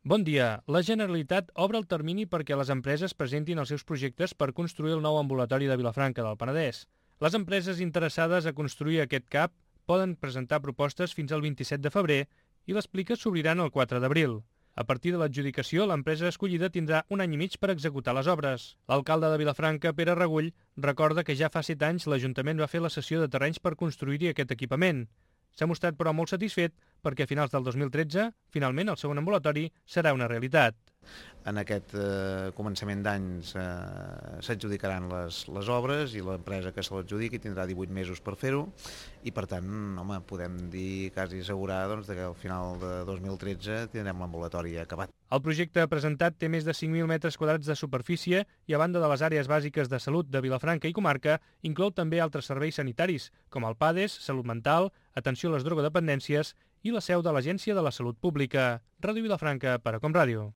Bon dia. La Generalitat obre el termini perquè les empreses presentin els seus projectes per construir el nou ambulatori de Vilafranca del Penedès. Les empreses interessades a construir aquest CAP poden presentar propostes fins al 27 de febrer i les pliques s'obriran el 4 d'abril. A partir de l'adjudicació, l'empresa escollida tindrà un any i mig per executar les obres. L'alcalde de Vilafranca, Pere Regull, recorda que ja fa 7 anys l'Ajuntament va fer la cessió de terrenys per construir-hi aquest equipament. S'ha mostrat, però, molt satisfet perquè a finals del 2013, finalment, el segon ambulatori serà una realitat. En aquest començament d'any s'adjudicaran les obres i l'empresa que se l'adjudiqui tindrà 18 mesos per fer-ho i, per tant, podem dir quasi assegurar que al final de 2013 tindrem l'ambulatori acabat. El projecte presentat té més de 5.000 metres quadrats de superfície i, a banda de les àrees bàsiques de salut de Vilafranca i comarca, inclou també altres serveis sanitaris, com el PADES, salut mental, atenció a les drogodependències i la seu de l'Agència de la Salut Pública. Ràdio Vilafranca per a Com Ràdio.